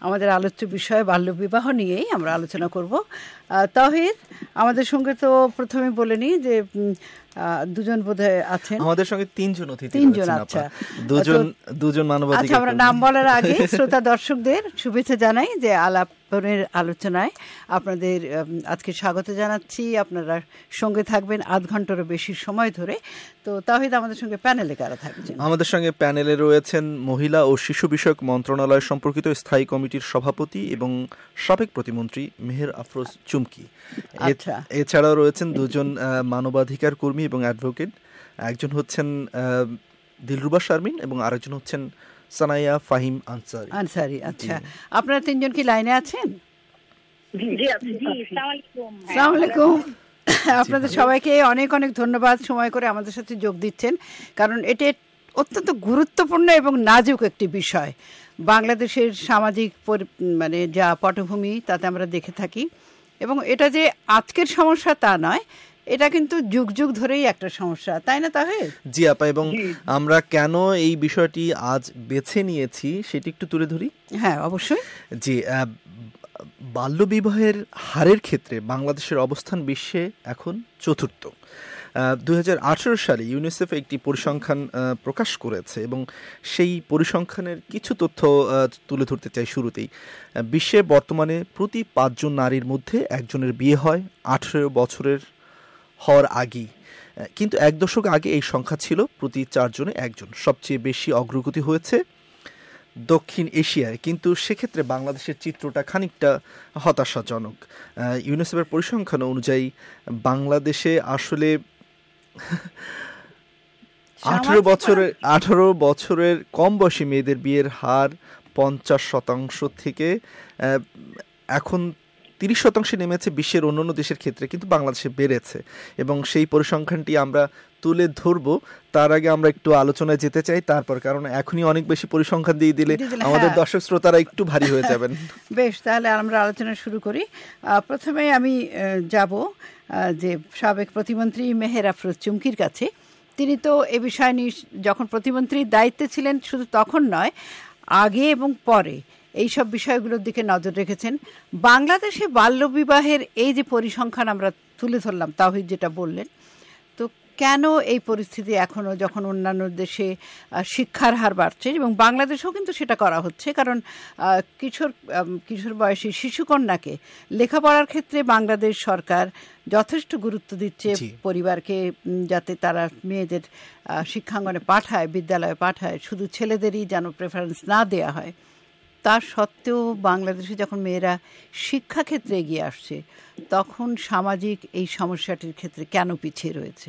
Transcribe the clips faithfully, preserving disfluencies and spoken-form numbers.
আমাদের আলোচ্য বিষয় বাল্যবিবাহ নিয়েই আমরা আলোচনা করব। তাওহীদ, আমাদের সঙ্গে তো প্রথমে বলে নিই যে দুজন বোধহয় আছেন, আমাদের সঙ্গে তিনজন অতিথি তিনজন আচ্ছা দুজন দুজন মানবাধিকার। আচ্ছা, আমরা নাম বলার আগে শ্রোতা দর্শকদের শুভেচ্ছা জানাই যে আলাপনের আলোচনায় আপনাদের আজকে স্বাগত জানাচ্ছি। আপনারা সঙ্গে থাকবেন আধ ঘন্টারও বেশি সময় ধরে। তো তাওহীদ, আমাদের সঙ্গে প্যানেলে কারা থাকছেন? আমাদের সঙ্গে প্যানেলে রয়েছেন মহিলা ও শিশু বিষয়ক মন্ত্রণালয় সম্পর্কিত স্থায়ী কমিটির সভাপতি এবং সাবেক প্রতিমন্ত্রী মেহের আফরোজ চুমকি। আচ্ছা, এছাড়াও রয়েছেন দুজন মানবাধিকার কর্মী এবং অ্যাডভোকেট। একজন হচ্ছেন দিলরুবা শারমিন এবং আরেকজন হচ্ছেন সানাইয়া ফাহিম আনসারি আনসারি আচ্ছা, আপনারা তিনজন কি লাইনে আছেন? আসসালামু আলাইকুম। আপনাদের সবাইকে অনেক অনেক ধন্যবাদ সময় করে আমাদের সাথে যোগ দিচ্ছেন, কারণ এটা অত্যন্ত গুরুত্বপূর্ণ এবং নাজুক একটি বিষয়। বাংলাদেশের সামাজিক মানে যা পটভূমি তাতে আমরা দেখে থাকি, এবং এটা যে আজকের সমস্যা তা নয়, এটা কিন্তু যুগ যুগ ধরেই একটা সমস্যা, তাই না তাহলে? জি আপা, এবং আমরা কেন এই বিষয়টি আজ বেছে নিয়েছি সেটি একটু তুলে ধরি। হ্যাঁ অবশ্যই। জি, বাল্যবিবাহের হারের ক্ষেত্রে বাংলাদেশের অবস্থান বিশ্বে এখন চতুর্থ। দুই হাজার আঠেরো সালে ইউনিসেফ একটি পরিসংখ্যান প্রকাশ করেছে এবং সেই পরিসংখ্যানের কিছু তথ্য তুলে ধরতে চাই শুরুতেই। বিশ্বে বর্তমানে প্রতি পাঁচজন নারীর মধ্যে একজনের বিয়ে হয় আঠেরো বছরের হওয়ার আগেই, কিন্তু এক দশক আগে এই সংখ্যা ছিল প্রতি চারজনে একজন। সবচেয়ে বেশি অগ্রগতি হয়েছে দক্ষিণ এশিয়ায়, কিন্তু সেক্ষেত্রে বাংলাদেশের চিত্রটা খানিকটা হতাশাজনক। ইউনিসেফের পরিসংখ্যান অনুযায়ী বাংলাদেশে আসলে আঠারো বছরের আঠারো বছরের কম বয়সী মেয়েদের বিয়ের হার পঞ্চাশ শতাংশ থেকে এখন তিরিশ শতাংশে নেমেছে বিশ্বের অন্যান্য দেশের ক্ষেত্রে, কিন্তু বাংলাদেশে বেড়েছে এবং সেই পরিসংখ্যানটি আমরা তুলে ধরবো। তার আগে আমরা একটু আলোচনায় যেতে চাই তারপর, কারণ এখনই অনেক বেশি পরিসংখ্যান দিয়ে দিলে আমাদের দর্শক শ্রোতারা একটু ভারী হয়ে যাবেন। বেশ, তাহলে আমরা আলোচনা শুরু করি। প্রথমে আমি যাব যে সাবেক প্রতিমন্ত্রী মেহের আফরোজ চুমকির কাছে। তিনি তো এ বিষয় নিয়ে যখন প্রতিমন্ত্রীর দায়িত্বে ছিলেন শুধু তখন নয়, আগে এবং পরে এই সব বিষয়গুলোর দিকে নজর রেখেছেন। বাংলাদেশে বাল্যবিবাহের এই যে পরিসংখ্যান আমরা তুলে ধরলাম, তাওহীদ যেটা বললেন, তো কেন এই পরিস্থিতি এখনও, যখন অন্যান্য দেশে শিক্ষার হার বাড়ছে এবং বাংলাদেশেও কিন্তু সেটা করা হচ্ছে, কারণ কিশোর কিশোর বয়সী শিশুকন্যাকে লেখাপড়ার ক্ষেত্রে বাংলাদেশ সরকার যথেষ্ট গুরুত্ব দিচ্ছে, পরিবারকে যাতে তারা মেয়েদের শিক্ষাঙ্গনে পাঠায়, বিদ্যালয়ে পাঠায়, শুধু ছেলেদেরই যেন প্রেফারেন্স না দেয়া হয়। তা সত্ত্বেও বাংলাদেশে যখন মেয়েরা শিক্ষাক্ষেত্রে এগিয়ে আসছে, তখন সামাজিক এই সমস্যাটির ক্ষেত্রে কেন পিছিয়ে রয়েছে?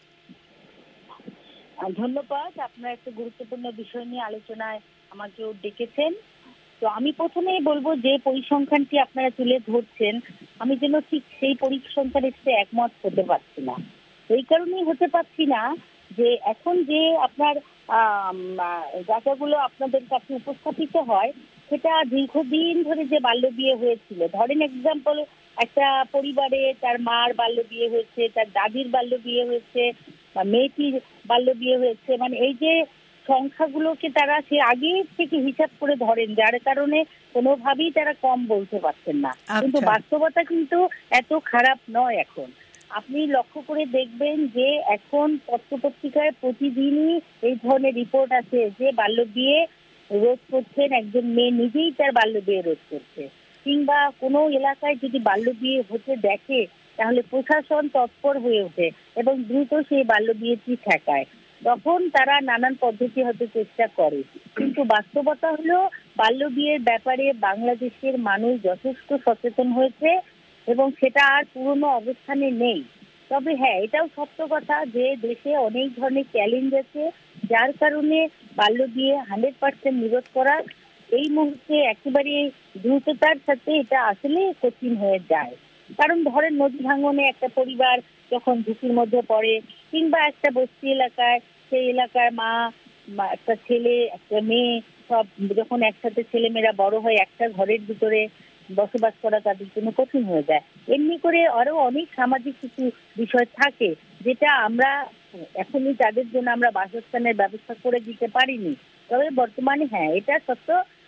ধন্যবাদ। আপনারা একটা গুরুত্বপূর্ণ বিষয় নিয়ে আলোচনায় আমাকেও ডেকেছেন। তো আমি প্রথমেই বলবো যে পরিসংখ্যানটি আপনারা তুলে ধরছেন, আমি যেন ঠিক সেই পরিসংখ্যানের সাথে একমত হতে পারছি না। এই কারণেই হতে পারছি না যে এখন যে আপনার ডাটাগুলো আপনাদের কাছে উপস্থাপিত হয়, সেটা দীর্ঘদিন ধরে যে বাল্য বিয়ে হয়েছিল, ধরেন এক্সাম্পল একটা পরিবারে তার মার বাল্য বিয়ে হয়েছে, তার দাদির বাল্য বিয়ে হয়েছে, বা মেয়েটির বাল্য বিয়ে হয়েছে, মানে এই যে সংখ্যাগুলোকে তারা সে আগে থেকে হিসাব করে ধরেন, যার কারণে কোনোভাবেই তারা কম বলতে পারছেন না। কিন্তু বাস্তবতা কিন্তু এত খারাপ নয়। এখন আপনি লক্ষ্য করে দেখবেন যে এখন পত্রপত্রিকায় প্রতিদিনই এই ধরনের রিপোর্ট আছে যে বাল্য বিয়ে রোধ করছেন, একজন মেয়ে নিজেই তার বাল্য বিয়ে রোধ করছে, কিংবা কোনো এলাকায় যদি বাল্য বিয়ে হতে দেখে তাহলে প্রশাসন তৎপর হয়ে ওঠে এবং দ্রুত সেই বাল্য বিয়েটি ঠেকায়। তখন তারা নানান পদ্ধতি হতে চেষ্টা করে, কিন্তু বাস্তবতা হলো বাল্য বিয়ের ব্যাপারে বাংলাদেশের মানুষ যথেষ্ট সচেতন হয়েছে এবং সেটা আর পুরনো অবস্থানে নেই। তবে হ্যাঁ, এটাও সত্য কথা যে দেশে অনেক ধরনের চ্যালেঞ্জ আছে, যার কারণে বাল্য বিয়ে হান্ড্রেড পার্সেন্ট নিরোধ করা এই মুহূর্তে একেবারে দ্রুততার সাথে এটা আসলে কঠিন হয়ে যায়। কারণ ধরেন নদী ভাঙনে একটা পরিবার যখন ঝুঁকির মধ্যে পড়ে, কিংবা একটা বস্তি এলাকায় সেই এলাকার মা, একটা ছেলে, একটা মেয়ে, সব যখন একসাথে ছেলেমেয়েরা বড় হয় একটা ঘরের ভিতরে বসবাস করা তাদের জন্য কঠিন হয়ে যায়। এমনি করে আরো অনেক সামাজিক কিছু বিষয় থাকে যেটা আমরা এখনই তাদের জন্য আমরা বাসস্থানের ব্যবস্থা করে দিতে পারিনি। তবে বর্তমানে হ্যাঁ, এটা সত্য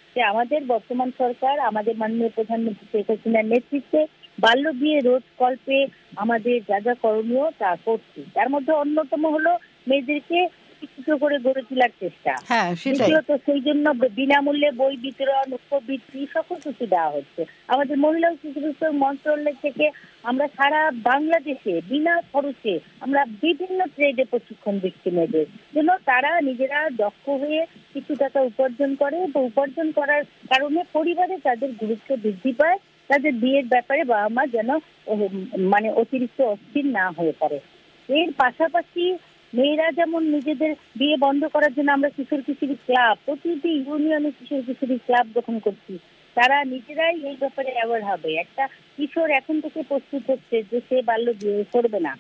যে আমাদের বর্তমান সরকার আমাদের মাননীয় প্রধানমন্ত্রী শেখ হাসিনার নেতৃত্বে বাল্য বিয়ে রোধ কল্পে আমাদের যা যা করণীয় তা করছি। তার মধ্যে অন্যতম হলো মেয়েদেরকে শিক্ষিত করে গড়ে তোলার চেষ্টা। দ্বিতীয়ত সেই জন্য বিনামূল্যে বই বিতরণ, উপবৃত্তি সকল কিছু দেওয়া হচ্ছে। আমাদের মহিলা ও শিশু বিষয়ক মন্ত্রণালয় থেকে আমরা সারা বাংলাদেশে বিনা খরচে আমরা বিভিন্ন ট্রেডে প্রশিক্ষণ দিচ্ছি মেয়েদের জন্য, তারা নিজেরা দক্ষ হয়ে কিছু টাকা উপার্জন করে এবং উপার্জন করার কারণে পরিবারে তাদের গুরুত্ব বৃদ্ধি পায়, তাদের বিয়ের ব্যাপারে বাবা মা যেন মানে অতিরিক্ত অস্থির না হয়ে পড়ে। এর পাশাপাশি মেয়েরা যেমন নিজেদের বিয়ে বন্ধ করার জন্য আমরা কিশোর কিশোরী ক্লাব, প্রতিটি ইউনিয়নে কিশোর কিশোরী ক্লাব গঠন করছি, তারা নিজেরাই এই ব্যাপারে অ্যাওয়ার হবে। একটা কিশোর এখন থেকে প্রস্তুত হচ্ছে যে সে বাল্য বিয়ে করবে না,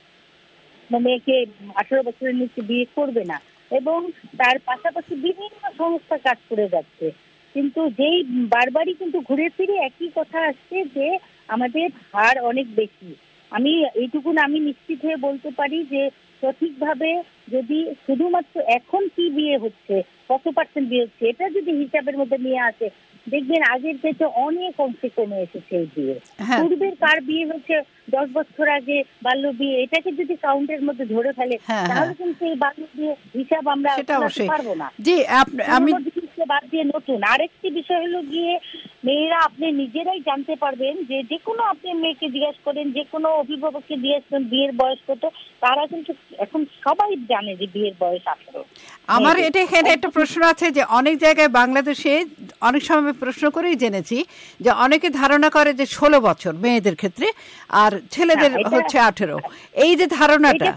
মেয়েকে আঠারো বছরের নিচে বিয়ে করবে না, এবং তার পাশাপাশি বিভিন্ন সংস্থা কাজ করে যাচ্ছে। কিন্তু যেই বারবারই কিন্তু ঘুরে ফিরে একই কথা আসছে যে আমাদের হার অনেক বেশি। আমি এইটুকুন আমি নিশ্চিত হয়ে বলতে পারি যে সঠিকভাবে যদি শুধুমাত্র এখন কি বিয়ে হচ্ছে, কত পার্সেন্ট বিয়ে হচ্ছে, এটা যদি হিসাবের মধ্যে নিয়ে আসে, দেখবেন আগের থেকে অনেক অংশে কমে এসেছে এই বিয়ে। পূর্বের কার বিয়ে হচ্ছে দশ বছর আগে বাল্য বিয়ে, এটাকে যদি কাউন্টের মধ্যে ধরে ফেলে তাহলে কিন্তু এই বাল্য বিয়ে হিসাব আমরা পারবো না। জি, আমি বাদ দিয়ে নতুন আরেকটি বিষয় হলো গিয়ে মেয়েরা আপনি নিজেরাই জানতে পারবেন যে যে কোনো আপনি মেয়েকে জিজ্ঞাসা করেন, যে কোনো অভিভাবককে জিজ্ঞাসা করেন বিয়ের বয়স কত, তারা কিন্তু এখন সবাই জানে যে বিয়ের বয়স আঠারো। আমার এটা এখানে একটা প্রশ্ন আছে যে অনেক জায়গায় বাংলাদেশে অনেক সময় প্রশ্ন করেই জেনেছি যে অনেকে ধারণা করে যে ষোলো বছর মেয়েদের ক্ষেত্রে আর ছেলেদের হচ্ছে আঠেরো। এই যে ধারণাটা,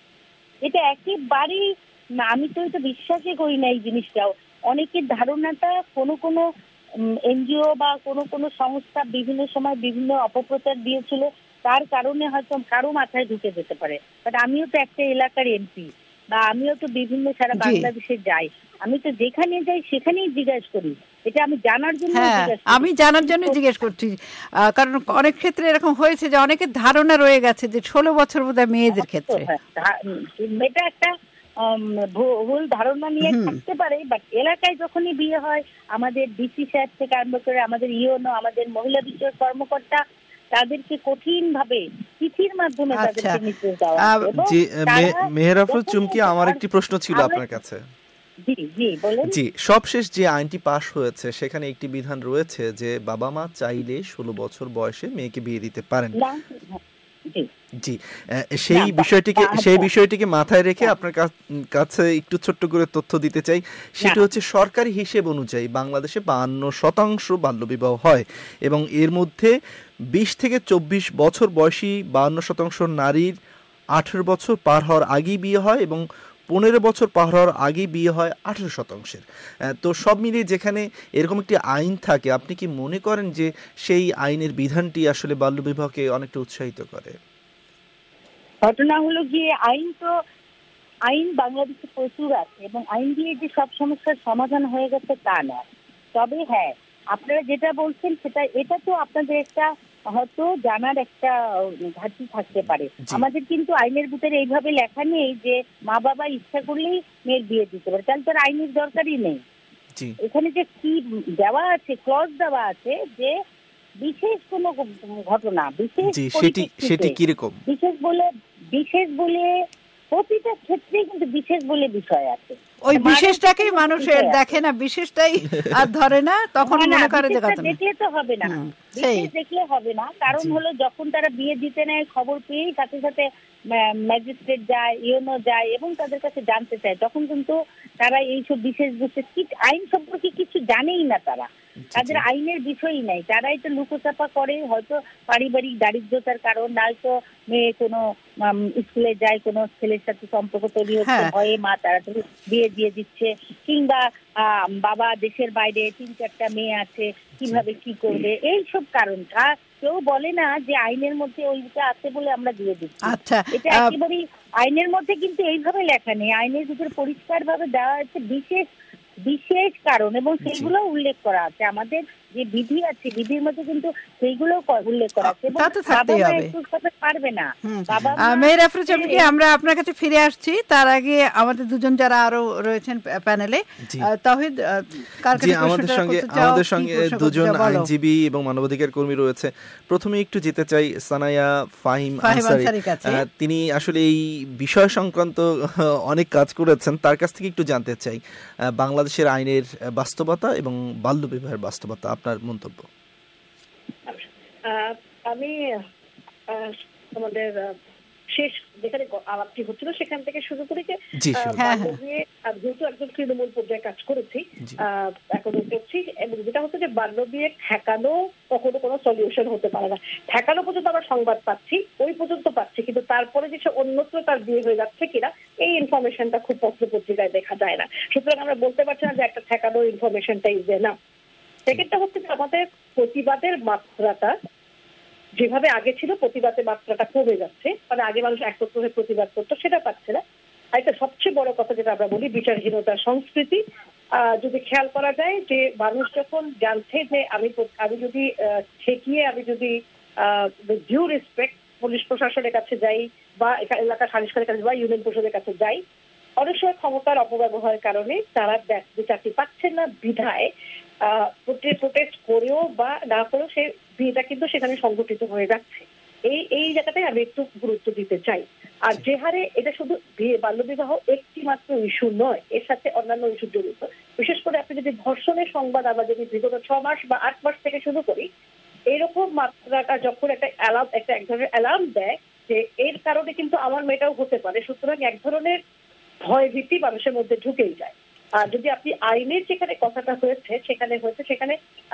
এটা একেবারেই না, আমি তো এটা বিশ্বাসই করি না এই জিনিসটাও। অনেকের ধারণাটা কোনো কোনো এনজিও বা কোনো কোনো সংস্থা বিভিন্ন সময় বিভিন্ন অপপ্রচার দিয়েছিল, তার কারণে হয়তো কারো মাথায় ঢুকে যেতে পারে। বাট আমিও তো একটা এলাকার এমপি, বা আমিও তো বিভিন্ন সারা বাংলাদেশে যাই, আমি তো যেখানে যাই সেখানেই জিজ্ঞাসা করি। এটা আমি জানার জন্য আমি জানার জন্য জিজ্ঞেস করছি, কারণ অনেক ক্ষেত্রে এরকম হয়েছে যে অনেকের ধারণা রয়ে গেছে যে ষোলো বছর বোধহয় মেয়েদের ক্ষেত্রে। এটা একটা ভুল ধারণা নিয়ে থাকতে পারে, বাট এলাকায় যখনই বিয়ে হয় আমাদের ডিসি সাহেব থেকে আরম্ভ করে আমাদের ইউনো, আমাদের মহিলা বিষয়ক কর্মকর্তা তাদেরকে কঠিন ভাবে চিঠির মাধ্যমে তাদেরকে নির্দেশ দেওয়া হয়। মেহের আফরোজ চুমকি, আমার একটি প্রশ্ন ছিল আপনার কাছে। জি জি বলেন। জি, সবশেষ যে আইনটি পাশ হয়েছে সেখানে একটি বিধান রয়েছে যে বাবা মা চাইলে ষোলো বছর বয়সে মেয়েকে বিয়ে দিতে পারেন। জি, সেই বিষয়টিকে সেই বিষয়টিকে মাথায় রেখে আপনার কাছে একটু ছোট্ট করে তথ্য দিতে চাই। সেটি হচ্ছে সরকারি হিসেব অনুযায়ী বাংলাদেশে বাহান্ন শতাংশ বাল্যবিবাহ হয় এবং এর মধ্যে বিশ থেকে চব্বিশ বছর বয়সী বাহান্ন শতাংশ নারীর আঠেরো বছর পার হওয়ার আগেই বিয়ে হয় এবং পনেরো বছর পার হওয়ার আগেই বিয়ে হয় আঠেরো শতাংশের। তো সব মিলিয়ে যেখানে এরকম একটি আইন থাকে, আপনি কি মনে করেন যে সেই আইনের বিধানটি আসলে বাল্যবিবাহকে অনেকটা উৎসাহিত করে? ঘটনা হলো গিয়ে আইন তো আইন বাংলাদেশে প্রচুর আছে এবং আইন দিয়ে যে সব সমস্যার সমাধান হয়ে গেছে তা নয়। তবে হ্যাঁ, আপনারা যেটা bol-ছেন সেটা এটা তো আপনাদের একটা হয়তো জানার একটা ঘাটতি থাকতে পারে। আমাদের কিন্তু আইনের ভিতরে এইভাবে লেখা নেই যে মা বাবা ইচ্ছা করলেই মেয়ের বিয়ে দিতে পারে, তাহলে তার আইনের দরকারই নেই। এখানে যে কি দেওয়া আছে, ক্লজ দেওয়া আছে যে বিশেষ কোনো ঘটনা, বিশেষ সেটি কিরকম বিশেষ বলে বিশেষ বলে প্রতিটা ক্ষেত্রে কিন্তু বিশেষ বলে বিষয় আছে। ওই বিশেষটাকেই মানুষের দেখে না, বিশেষটাই আর ধরে না, তখন মনে করে যে কথা দেখলে তো হবে না, বিশেষ দেখলে হবে না। কারণ হলো যখন তারা বিয়ে দিতে নেয় খবর পেয়েই সাথে সাথে ম্যাজিস্ট্রেট যায়, ইউনো যায় এবং তাদের কাছে জানতে চায়, তখন কিন্তু তারা এইসব বিশেষ বিশেষ আইন সম্পর্কে কিছু জানেই না, তারা তাদের আইনের বিষয়ই নাই, তারা এটা লুকোচাপা করে, হয়তো পারিবারিক দারিদ্রতার কারণ, নয়তো মেয়ে কোনো স্কুলে যায়, কোনো ছেলের সাথে সম্পর্ক তৈরি হচ্ছে ভয়ে মা তাড়াতাড়ি বিয়ে দিয়ে দিচ্ছে, কিংবা বাবা দেশের বাইরে তিন চারটা মেয়ে আছে, কিভাবে কি করবে, এইসব কারণ। কেউ বলে না যে আইনের মধ্যে ওইটা আছে বলে আমরা দিয়ে দিচ্ছি। আচ্ছা, এটা একেবারেই আইনের মধ্যে কিন্তু এইভাবে লেখা নেই, আইনের ভিতরে পরিষ্কার ভাবে দেওয়া হচ্ছে বিশেষ বিশেষ কারণ এবং সেগুলো উল্লেখ করা আছে। আমাদের যে বিধি আছে বিধির মধ্যে কিন্তু সেইগুলো উল্লেখ করা আছে। তা তো থাকতেই হবে, পারবে না। মেহের আফরোজ চৌমকি, আমরা আপনার কাছে ফিরে আসছি। তার আগে আমাদের দুজন যারা আরো রয়েছেন প্যানেলে, তাওহীদ আমাদের সঙ্গে আমাদের সঙ্গে দুজন আইনজীবী এবং মানবাধিকার কর্মী রয়েছে। প্রথমে একটু যেতে চাই সানায়া ফাহিম আনসারী, তিনি আসলে এই বিষয় সংক্রান্ত অনেক কাজ করেছেন, তার কাছ থেকে একটু জানতে চাই বাংলাদেশের আইনের বাস্তবতা এবং বাল্যবিবাহের বাস্তবতা, আপনার মন্তব্য। আমি আমাদের শেষ যেখানে আলাপটি হচ্ছিল সেখান থেকে শুরু করে যেহেতু একজন তৃণমূল পর্যায়ে কাজ করেছি, এখনো করছি, এবং যেটা হচ্ছে যে বাল্য বিয়ে ঠেকানো কখনো কোনো সলিউশন হতে পারে না। ঠেকানো পর্যন্ত আমরা সংবাদ পাচ্ছি, ওই পর্যন্ত পাচ্ছি, কিন্তু তারপরে যে সে অন্যত্র তার বিয়ে হয়ে যাচ্ছে কিনা এই ইনফরমেশনটা খুব পত্র পত্রিকায় দেখা যায় না। সুতরাং আমরা বলতে পারছি না যে একটা ঠেকানো ইনফরমেশনটা ইজ না। সেকেন্ডটা হচ্ছে যে আমাদের প্রতিবাদের মাত্রাটা যেভাবে আগে ছিল, প্রতিবাদের মাত্রাটা কমে যাচ্ছে, মানে আগে মানুষ একত্র হয়ে প্রতিবাদ করতো, সেটা পাচ্ছে না। আর এটা সবচেয়ে বড় কথা যেটা আমরা বলি, বিচারহীনতার সংস্কৃতি। আহ যদি খেয়াল করা যায় যে মানুষ যখন জানছে যে আমি আমি যদি ঠেকিয়ে আমি যদি ডিউ রেসপেক্ট পুলিশ প্রশাসনের কাছে যাই বা এলাকার সালিশকারীর কাছে বা ইউনিয়ন পরিষদের কাছে যাই, অনেক সময় ক্ষমতার অপব্যবহারের কারণে তারা বিচারটি পাচ্ছেন না, বিধায় প্রোটেস্ট করেও বা না করেও সে বিয়েটা কিন্তু সেখানে সংগঠিত হয়ে যাচ্ছে। এই এই জায়গাটাই আমি একটু গুরুত্ব দিতে চাই। আর যে হারে এটা শুধু বিয়ে বাল্যবিবাহ একটি মাত্র ইস্যু নয়, এর সাথে অন্যান্য ইস্যু জড়িত। বিশেষ করে আপনি যদি ধর্ষণের সংবাদ আমরা যদি বিগত ছ মাস বা আট মাস থেকে শুরু করি, এইরকম মাত্রাটা যখন একটা অ্যালার্ম একটা এক ধরনের অ্যালার্ম দেয় যে এর কারণে কিন্তু আমার মেয়েটাও হতে পারে, সুতরাং এক ধরনের ভয় ভীতি মানুষের মধ্যে ঢুকেই যায়। আর যদি আপনি আইনের যেখানে কথাটা হয়েছে সেখানে হয়েছে সেখানে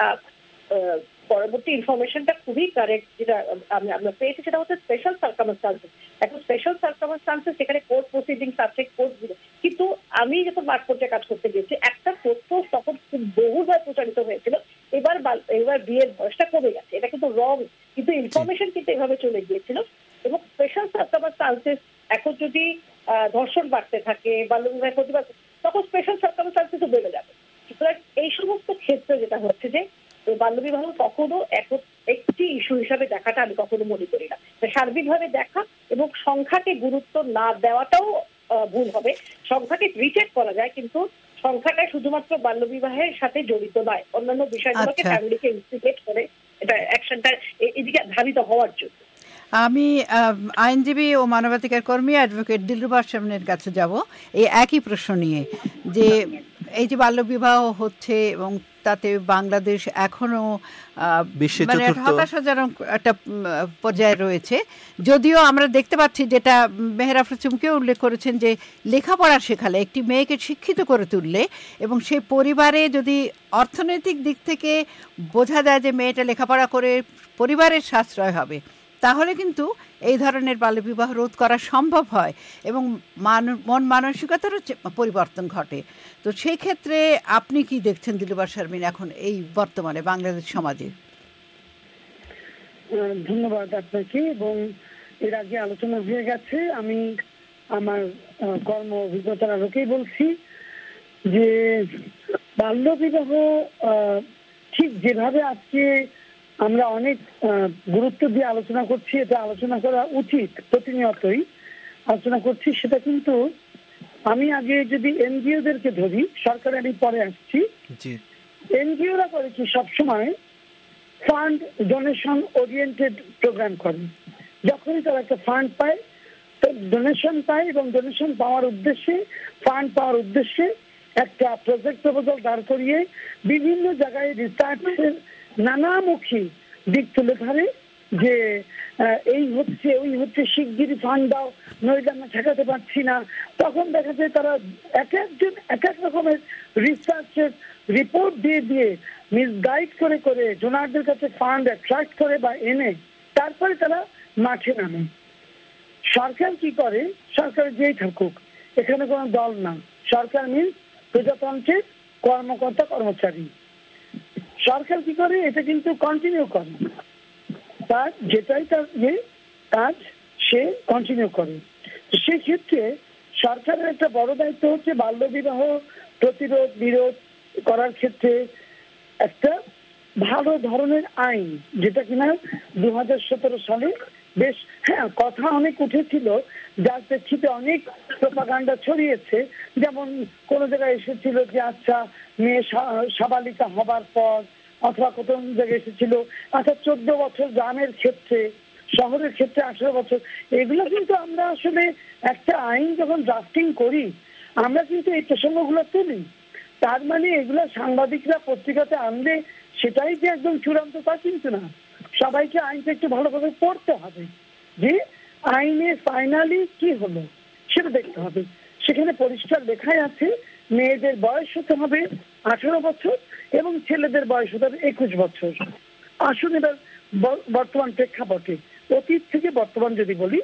পরবর্তী ইনফরমেশনটা খুবই কারেক্ট যেটা আমরা পেয়েছি, সেটা হচ্ছে স্পেশাল সার্কামস্টান্সেস। এখন স্পেশাল সার্কামস্টান্সেস সেখানে কোর্ট প্রসিডিং সাবজেক্ট কোর্ট দিল, কিন্তু আমি যখন মাঠ পর্যায়ে কাজ করতে গেছি একটা তথ্য তখন খুব বহুবার প্রচারিত হয়েছিল, এবার এবার বিয়ের বয়সটা কমে গেছে, এটা কিন্তু রং, কিন্তু ইনফরমেশন কিন্তু এভাবে চলে গিয়েছিল। এবং স্পেশাল সার্কামস্টান্সেস এখন যদি ধর্ষণ বাড়তে থাকে, বাল্যবিবাহের প্রতিবাদ, তখন স্পেশাল সার্কামস্টান্সেসও বেড়ে যাবে। সুতরাং এই সমস্ত ক্ষেত্রে যেটা হচ্ছে যে বাল্যবিবাহ কখনো একটি ইস্যু হিসাবে দেখাটা আমি কখনো মনে করি না। সার্বিকভাবে দেখা এবং সংখ্যাকে গুরুত্ব না দেওয়াটাও ভুল হবে। সংখ্যাকে রিচেক করা যায়, কিন্তু সংখ্যাটা শুধুমাত্র বাল্যবিবাহের সাথে জড়িত নয়, অন্যান্য বিষয়গুলোকে ফ্যামিলিকে ইনস্টিগেট করে এটা অ্যাকশনটা এদিকে ধাবিত হওয়ার জন্য। আমি আইনজীবী ও মানবাধিকার কর্মী অ্যাডভোকেট দিলরুবা শামীমের কাছে যাব এই একই প্রশ্ন নিয়ে, যে এই যে বাল্যবিবাহ হচ্ছে এবং তাতে বাংলাদেশ এখনো মানে হতাশাজনক একটা পর্যায়ে রয়েছে, যদিও আমরা দেখতে পাচ্ছি যেটা মেহের আফরোজ চৌমকিও উল্লেখ করেছেন যে লেখাপড়া শেখালে, একটি মেয়েকে শিক্ষিত করে তুললে এবং সেই পরিবারে যদি অর্থনৈতিক দিক থেকে বোঝা যায় যে মেয়েটা লেখাপড়া করে পরিবারের সাশ্রয় হবে, তাহলে কিন্তু এই ধরনের বাল্যবিবাহ রোধ করা সম্ভব হয় এবং মন মানসিকতারও পরিবর্তন ঘটে। তো সেই ক্ষেত্রে আপনি কি দেখছেন দিলরুবা শারমিন এখন এই বর্তমানে বাংলাদেশ সমাজে? ধন্যবাদ আপনাকে। এবং এর আগে আলোচনা হয়ে গেছে, আমি আমার কর্ম অভিজ্ঞতার আলোকেই বলছি যে বাল্যবিবাহ ঠিক যেভাবে আজকে আমরা অনেক গুরুত্ব দিয়ে আলোচনা করছি, এটা আলোচনা করা উচিত, প্রতিনিয়তই আলোচনা করছি, সেটা কিন্তু আমি আগে যদি এনজিওদেরকে ধরি, সরকার আমি পরে আসছি, এনজিওরা করে কি সবসময় ফান্ড ডোনেশন ওরিয়েন্টেড প্রোগ্রাম করে। যখনই তারা একটা ফান্ড পায়, ডোনেশন পায় এবং ডোনেশন পাওয়ার উদ্দেশ্যে, ফান্ড পাওয়ার উদ্দেশ্যে একটা প্রজেক্ট প্রপোজাল দাঁড় করিয়ে বিভিন্ন জায়গায় রিসার্চের নানামুখী দিক তুলে ধরে যে এই হচ্ছে ওই হচ্ছে, শিগগিরই ফান্ড দাও, নইলে আমরা ঠেকাতে পারছি না। তখন দেখা যায় তারা এক একজন এক এক রকমের রিসার্চের রিপোর্ট দিয়ে দিয়ে মিসগাইড করে করে ডোনারদের কাছে ফান্ড অ্যাট্রাক্ট করে বা এনে তারপরে তারা মাঠে নামে। সরকার কি করে? সরকার যেই থাকুক, এখানে কোনো দল না, সরকার মিনস প্রজাতন্ত্রের কর্মকর্তা কর্মচারী। সরকার কি করে? এটা কিন্তু কন্টিনিউ করে, তার যেটাই তার ইয়ে কাজ সে কন্টিনিউ করে। সেক্ষেত্রে সরকারের একটা বড় দায়িত্ব হচ্ছে বাল্যবিবাহ প্রতিরোধ বিরোধ করার ক্ষেত্রে একটা ভালো ধরনের আইন, যেটা কিনা দু হাজার সতেরো সালে বেশ হ্যাঁ কথা অনেক উঠেছিল, যার প্রেক্ষিতে অনেক প্রোপাগান্ডা ছড়িয়েছে। যেমন কোন জায়গায় এসেছিল যে আচ্ছা মেয়ে সাবালিকা হবার পর, অথবা কোন জায়গায় এসেছিল আচ্ছা চোদ্দ বছর গ্রামের ক্ষেত্রে, শহরের ক্ষেত্রে আঠারো বছর। এগুলো কিন্তু আমরা আসলে একটা আইন যখন ড্রাফটিং করি আমরা কিন্তু এই প্রসঙ্গগুলো তুলি। তার মানে এগুলো সাংবাদিকরা পত্রিকাতে আনলে সেটাই যে একদম চূড়ান্ত তা কিন্তু না। সবাইকে আইনটা একটু ভালোভাবে পড়তে হবে, যে আইনে ফাইনালি কি হলো সেটা দেখতে হবে। সেখানে পরিষ্কার লেখাই আছে মেয়েদের বয়স হতে হবে আঠারো বছর এবং ছেলেদের বয়স হতে হবে একুশ বছর। আসুন এবার বর্তমান প্রেক্ষাপটে, অতীত থেকে বর্তমান যদি বলি,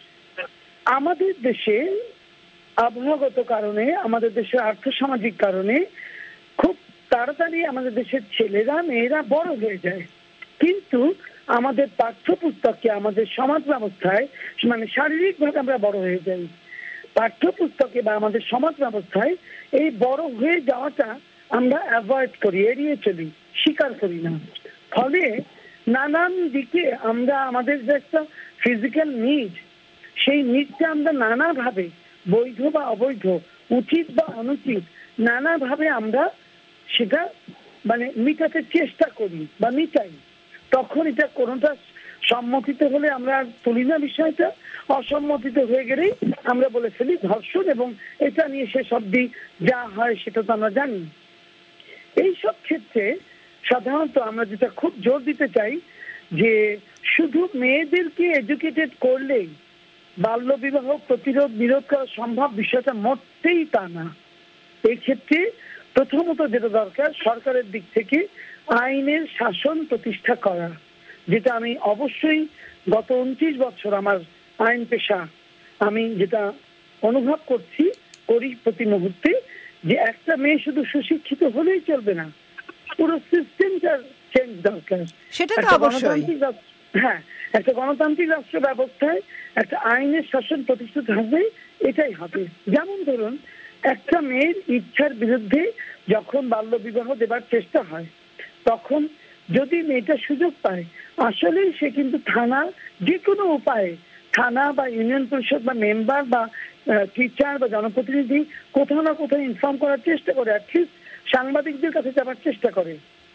আমাদের দেশে আবহাওয়াগত কারণে, আমাদের দেশের আর্থসামাজিক কারণে খুব তাড়াতাড়ি আমাদের দেশের ছেলেরা মেয়েরা বড় হয়ে যায়, কিন্তু আমাদের পাঠ্যপুস্তকে, আমাদের সমাজ ব্যবস্থায় মানে শারীরিকভাবে আমরা বড় হয়ে যাই। পাঠ্যপুস্তকে বা আমাদের সমাজ ব্যবস্থায় এই বড় হয়ে যাওয়াটা আমরা অ্যাভয়েড করি, এড়িয়ে চলি, স্বীকার করি না। ফলে নানান দিকে আমরা আমাদের যে একটা ফিজিক্যাল নিড, সেই নিডটা আমরা নানাভাবে, বৈধ বা অবৈধ, উচিত বা অনুচিত, নানাভাবে আমরা সেটা মানে মিটাতে চেষ্টা করি বা মিটাই। তখন এটা কোনোটা সম্মতিতে হলে আমরা তুলি না বিষয়টা, অসম্মতিতে হয়ে গেলেই আমরা বলে ফেলি ধর্ষণ, এবং এটা নিয়ে শেষ অবধি যা হয় সেটা তো আমরা জানি। এইসব ক্ষেত্রে সাধারণত আমরা যেটা খুব জোর দিতে চাই যে শুধু মেয়েদেরকে এডুকেটেড করলেই বাল্য বিবাহ প্রতিরোধ বিরোধ করা সম্ভব, বিষয়টা মোটেই তা না। এই ক্ষেত্রে প্রথমত যেটা দরকার, সরকারের দিক থেকে আইনের শাসন প্রতিষ্ঠা করা, যেটা আমি অবশ্যই গত উনত্রিশ বছর আমার আইন পেশা আমি যেটা অনুভব করছি, করি প্রতি মুহূর্তে, যে একটা মেয়ে শুধু সুশিক্ষিত হলেই চলবে না, পুরো সিস্টেমটার চেঞ্জ দরকার। সেটা তো অবশ্যই, হ্যাঁ, একটা গণতান্ত্রিক রাষ্ট্র ব্যবস্থায় একটা আইনের শাসন প্রতিষ্ঠিত হবে, এটাই হবে। যেমন ধরুন, একটা মেয়ের ইচ্ছার বিরুদ্ধে যখন বাল্য বিবাহ দেবার চেষ্টা হয়, তখন যদি মেয়েটা সুযোগ পায়, আসলে সে কিন্তু থানা যে কোনো উপায়ে, থানা বা ইউনিয়ন পরিষদ বা মেম্বার বা টিচার বা জনপ্রতিনিধি কোথাও না কোথাও ইনফর্ম করার চেষ্টা করে, অ্যাটলিস্ট সাংবাদিকদের কাছে যাবার চেষ্টা করে।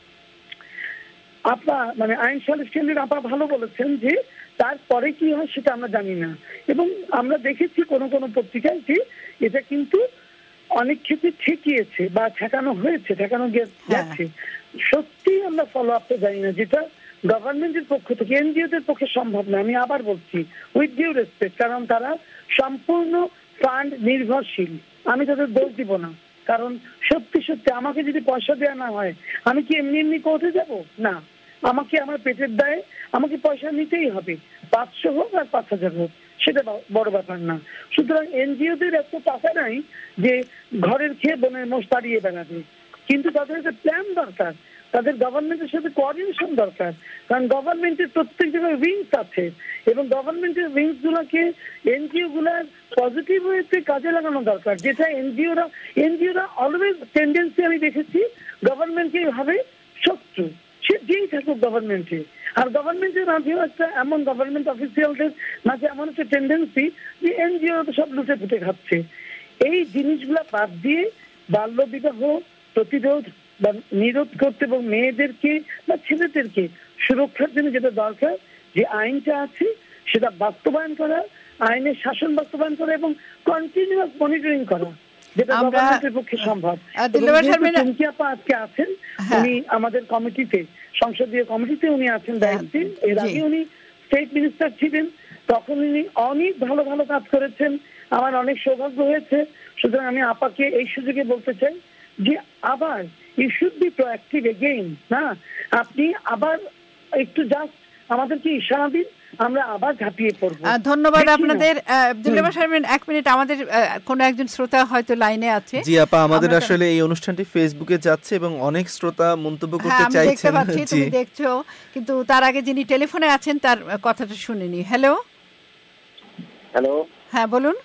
আপা মানে আইন সালিশ কেন্দ্রের আপা ভালো বলেছেন যে তারপরে কি হয় সেটা আমরা জানি না, এবং আমরা দেখেছি কোনো কোনো পত্রিকায় যে এটা কিন্তু অনেক ক্ষেত্রে ঠেকিয়েছে বা ঠেকানো হয়েছে, ঠেকানো গেছে। সত্যি আমরা ফলো আপটা জানি না, যেটা গভর্নমেন্টের পক্ষ থেকে, এনজিওদের পক্ষে সম্ভব না। আমি আবার বলছি উইথ ডিউ রেসপেক্ট, কারণ তারা সম্পূর্ণ ফান্ড নির্ভরশীল, আমি তাদের দোষ দিব না। কারণ সত্যি সত্যি আমাকে যদি পয়সা দেওয়া না হয়, আমি কি এমনি এমনি কোর্টে যাব? না, আমাকে আমার পেটের দায়ে আমাকে পয়সা নিতেই হবে, পাঁচশো হোক আর পাঁচ হাজার হোক, সেটা বড় ব্যাপার না। সুতরাং এনজিওদের এত টাকা নাই যে ঘরের খেয়ে বনের মোষ তাড়িয়ে বেড়াবে, কিন্তু তাদের একটা প্ল্যান দরকার, তাদের গভর্নমেন্টের সাথে কোঅর্ডিনেশন দরকার। কারণ গভর্নমেন্টের প্রত্যেক জায়গায় উইংস আছে, এবং গভর্নমেন্টের উইংস গুলাকে এনজিও গুলার পজিটিভ ওয়েতে কাজে লাগানো দরকার, যেটা এনজিওরা এনজিওরা অলওয়েজ টেন্ডেন্সি আমি দেখেছি গভর্নমেন্টকে ভাবে শত্রু, সে যেই থাকুক গভর্নমেন্টে। আর গভর্নমেন্টের মাঝেও একটা এমন গভর্নমেন্ট অফিসিয়ালদের মাঝে এমন একটা টেন্ডেন্সি যে এনজিও তো সব লুটে ফুটে খাচ্ছে। এই জিনিসগুলা বাদ দিয়ে বাল্য বিবাহ প্রতিরোধ বা নিরোধ করতে এবং মেয়েদেরকে বা ছেলেদেরকে সুরক্ষার জন্য যেটা দরকার, যে আইনটা আছে সেটা বাস্তবায়ন করা, আইনের শাসন বাস্তবায়ন করা এবং কন্টিনিউয়াস মনিটরিং করা, যেটা গভর্নমেন্টের পক্ষে সম্ভব। চুমকি আপা আজকে আছেন, উনি আমাদের কমিটিতে, সংসদীয় কমিটিতে উনি আছেন দায়িত্বে। এর আগে উনি স্টেট মিনিস্টার ছিলেন, তখন উনি অনেক ভালো ভালো কাজ করেছেন, আমার অনেক সৌভাগ্য হয়েছে। সুতরাং আমি আপাকে এই সুযোগে বলতে চাই যে আবার you should be proactive again, না আপনি আবার একটু জাস্ট আমাদেরকে ইশারা দিন, আমরা আবার ঝাঁপিয়ে পড়ব। ধন্যবাদ আপনাদের। এক মিনিট, আমাদের কোন একজন শ্রোতা হয়তো লাইনে আছে। জি আপা, আমাদের আসলে এই অনুষ্ঠানটি ফেসবুকে যাচ্ছে এবং অনেক শ্রোতা মন্তব্য করতে চাইছেন। তুমি দেখছো, কিন্তু তার আগে যিনি টেলিফোনে আছেন তার কথাটা শুনে নি। হ্যালো হ্যালো হ্যাঁ বলুন।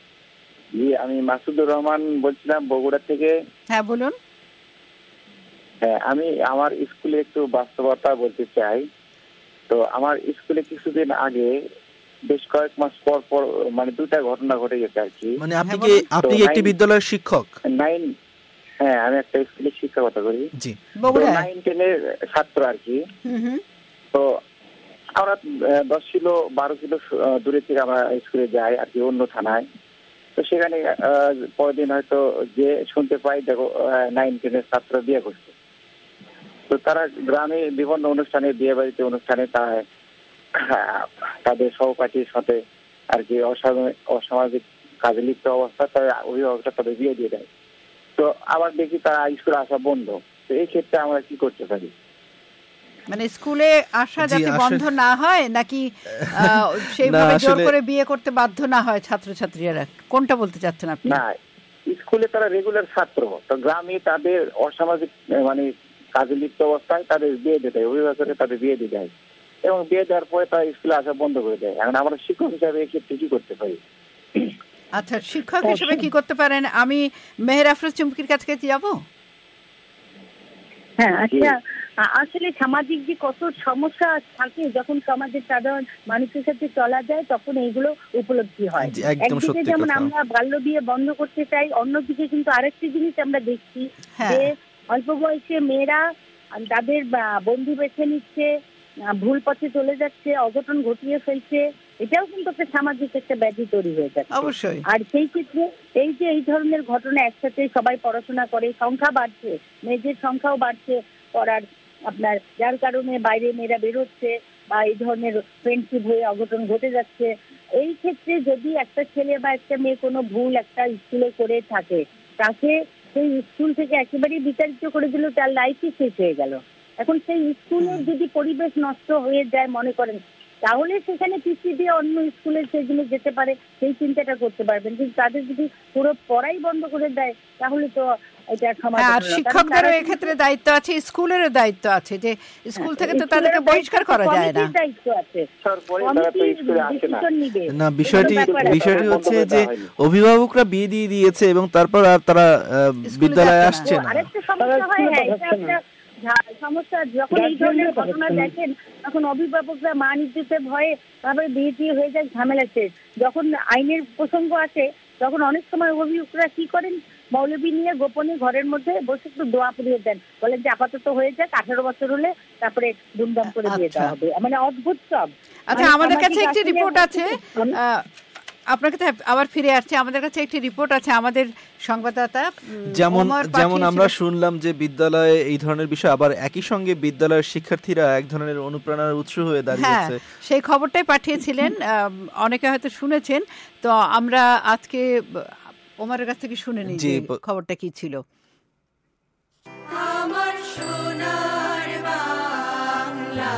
জি, আমি মাসুদুর রহমান বলছিলাম বগুড়া থেকে। হ্যাঁ বলুন। হ্যাঁ, আমি আমার স্কুলে একটু বাস্তবতা বলতে চাই। তো আমার স্কুলে কিছুদিন আগে বেশ কয়েক মাস পর পর মানে দুটা ঘটনা ঘটে গেছে আর কি। মানে আপনি কি আপনি একটি বিদ্যালয়ের শিক্ষক? নাইন হ্যাঁ, আমি একটা স্কুলে শিক্ষকতা করি। জি, নাইন টেনের ছাত্র আর কি। তো আমরা দশ কিলো বারো কিলো দূরে থেকে আমরা স্কুলে যাই আর কি, অন্য থানায়। তো সেখানে পরের দিন হয়তো যে শুনতে পাই, দেখো নাইন টেনের ছাত্র বিয়ে করছে। তো তারা গ্রামে বিভিন্ন অনুষ্ঠানে, বিয়ে বাড়িতে অনুষ্ঠানে তারা তাদের সহপাঠীর সাথে আর কি অসামাজিক কাজে লিপ্ত অবস্থা, তাদের অভিভাবকরা তাদের বিয়ে দিয়ে দেয়। তো আবার দেখি তারা স্কুলে আসা বন্ধ। তো এই ক্ষেত্রে আমরা কি করতে পারি? মানে স্কুলে আসা যাতে বন্ধ না হয়, নাকি সেইভাবে জোর করে বিয়ে করতে বাধ্য না হয় ছাত্রছাত্রীরা, কোনটা বলতে চাচ্ছেন আপনি? না, স্কুলে তারা রেগুলার ছাত্র, তো গ্রামে তাদের অসামাজিক মানে কাজে লিপ্ত অবস্থায় তাদের বিয়ে দিয়ে দেয়, অভিভাবকরা তাদের বিয়ে দিয়ে দেয় এবং বিয়ে দেওয়ার পরে তারা স্কুলে আসা বন্ধ করে দেয়। এখন আমরা শিক্ষক হিসাবে এক্ষেত্রে কি করতে পারি? আচ্ছা, শিক্ষক হিসেবে কি করতে পারেন? আমি মেহের আফরোজ চুমকির কাছে যাব। হ্যাঁ, আচ্ছা, আসলে সামাজিক যে কত সমস্যা থাকে যখন সমাজের সাধারণ মানুষের সাথে চলা যায়, তখন এইগুলো উপলব্ধি হয়। একদিকে যেমন আমরা বাল্য বিয়ে বন্ধ করতে চাই, অন্যদিকে কিন্তু আরেকটি জিনিস আমরা দেখছি যে অল্প বয়সে মেয়েরা তাদের বন্ধু বেছে নিচ্ছে, ভুল পথে চলে যাচ্ছে, অঘটন ঘটিয়ে ফেলছে। এটাও কিন্তু একটা সামাজিক একটা ব্যাধি তৈরি হয়ে যাচ্ছে। অবশ্যই। আর সেই ক্ষেত্রে এই যে এই ধরনের ঘটনা, একসাথে সবাই পড়াশোনা করে, সংখ্যা বাড়ছে, মেয়েদের সংখ্যাও বাড়ছে পড়ার আপনার, যার কারণে বাইরে মেয়েরা বেরোচ্ছে বা এই ধরনের ফ্রেন্ডশিপ হয়ে অঘটন ঘটে যাচ্ছে। এই ক্ষেত্রে যদি একটা ছেলে বা একটা মেয়ে কোনো ভুল একটা স্কুলে করে থাকে, তাকে সেই স্কুল থেকে একেবারেই বিতাড়িত করে দিল, তার লাইফই শেষ হয়ে গেল। এখন সেই স্কুলের যদি পরিবেশ নষ্ট হয়ে যায় মনে করেন, তাহলে সেখানে পিছিয়ে দিয়ে অন্য স্কুলে সেগুলো যেতে পারে, সেই চিন্তাটা করতে পারবেন। কিন্তু তাদের যদি পুরো পড়াই বন্ধ করে দেয়, তাহলে তো এটা সমাধান। আর শিক্ষকদেরও এক্ষেত্রে দায়িত্ব আছে, স্কুলেরও দায়িত্ব আছে, যে স্কুল থেকে তো তাদেরকে বহিষ্কার করা যায় না। দায়িত্ব আছে না, বিষয়টি বিষয়টি হচ্ছে যে অভিভাবকরা বিয়ে দিয়ে দিয়েছে এবং তারপর আর তারা বিদ্যালয়ে আসছে না। আরেকটা সমস্যা হয়, হ্যাঁ, এটা একটা সমস্যা। যখন এই ধরনের ঘটনা দেখেন, তখন অভিভাবকরা মা নির্দেশের ভয়ে তারপরে বিয়ে দিয়ে হয়ে যায়, ঝামেলা শেষ। যখন আইনের প্রসঙ্গ আসে, তখন অনেক সময় অভিভাবকরা কি করেন, মৌলবী নিয়ে গোপনে ঘরের মধ্যে বসে একটু দোয়া পড়িয়ে দেন, বলেন যে আপাতত হয়ে যাক, আঠারো বছর হলে তারপরে ধুমধাম করে বিয়ে দেওয়া হবে। মানে অদ্ভুত সব। আচ্ছা, আমাদের কাছে একটি রিপোর্ট আছে, আপনার কাছে আবার ফিরে আসছে। আমাদের কাছে একটি রিপোর্ট আছে আমাদের সংবাদদাতা, যেমন যেমন আমরা শুনলাম যে বিদ্যালয়ে এই ধরনের বিষয়, আবার একই সঙ্গে বিদ্যালয়ের শিক্ষার্থীরা এক ধরনের অনুপ্রেরণার উৎস হয়ে দাঁড়িয়েছে। হ্যাঁ, সেই খবরটাই পাঠিয়েছিলেন, অনেকে হয়তো শুনেছেন। তো আমরা আজকে ওমরের কাছ থেকে শুনে নিই যে খবরটা কি ছিল। আমার সোনার বাংলা,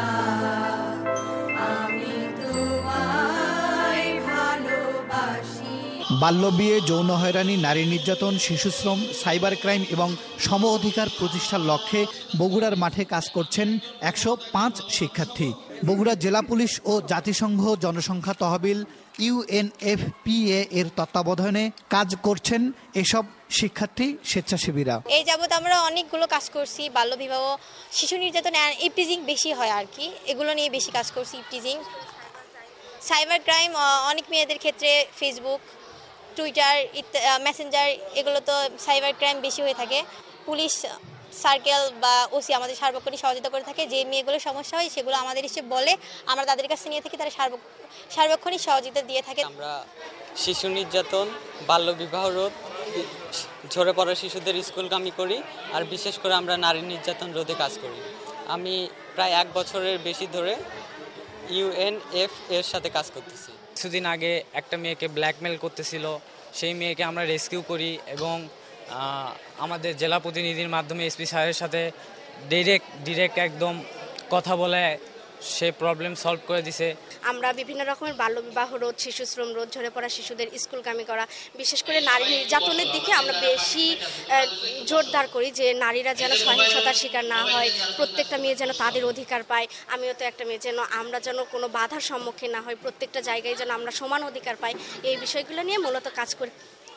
আমি তোমায় ভালোবাসি। বাল্যবিয়ে, যৌন হয়রানি, নারী নির্যাতন, শিশুশ্রম, সাইবার ক্রাইম এবং সম অধিকার প্রতিষ্ঠার লক্ষ্যে বগুড়ার মাঠে কাজ করছেন একশো পাঁচ শিক্ষার্থী। বগুড়া জেলা পুলিশ ও জাতিসংঘ জনসংখ্যা তহবিল ইউএনএফপিএ এর তত্ত্বাবধানে কাজ করছেন এসব শিক্ষার্থী স্বেচ্ছাসেবীরা। এই যাবত আমরা অনেকগুলো কাজ করছি, বাল্যবিবাহ, শিশু নির্যাতন, ইপটিজিং বেশি হয় আর কি, এগুলো নিয়ে বেশি কাজ করছি। ইপটিজিং, সাইবার ক্রাইম, অনেক মেয়েদের ক্ষেত্রে ফেসবুক, টুইটার, মেসেঞ্জার, এগুলো তো সাইবার ক্রাইম বেশি হয়ে থাকে। পুলিশ সার্কেল বা ওসি আমাদের সার্বক্ষণিক সহযোগিতা করে থাকে। যে মেয়েগুলোর সমস্যা হয় সেগুলো আমাদের এসে বলে, আমরা তাদের কাছে নিয়ে থাকি, তারা সার্বক্ষণিক সহযোগিতা দিয়ে থাকে। আমরা শিশু নির্যাতন, বাল্যবিবাহ রোধ, ঝরে পড়া শিশুদের স্কুলগামী করি, আর বিশেষ করে আমরা নারী নির্যাতন রোধে কাজ করি। আমি প্রায় এক বছরের বেশি ধরে ইউএনএফ এর সাথে কাজ করতেছি। কিছুদিন আগে একটা মেয়েকে ব্ল্যাকমেল করতেছিল, সেই মেয়েকে আমরা রেস্কিউ করি এবং আমাদের জেলা প্রতিনিধির মাধ্যমে এসপি সাহেবের সাথে ডিরেক্ট ডিরেক্ট একদম কথা বলে সে প্রবলেম সলভ করে দিছে। আমরা বিভিন্ন রকমের বাল্যবিবাহ রোধ, শিশু শ্রম রোধ, ঝরে পড়া শিশুদের স্কুলগামী করা, বিশেষ করে নারী নির্যাতনের দিকে আমরা বেশি জোরদার করি, যে নারীরা যেন সহিংসতার শিকার না হয়, প্রত্যেকটা মেয়ে যেন তাদের অধিকার পায়। আমিও তো একটা মেয়ে, যেন আমরা যেন কোনো বাধার সম্মুখীন না হয়, প্রত্যেকটা জায়গায় যেন আমরা সমান অধিকার পাই। এই বিষয়গুলো নিয়ে মূলত কাজ করে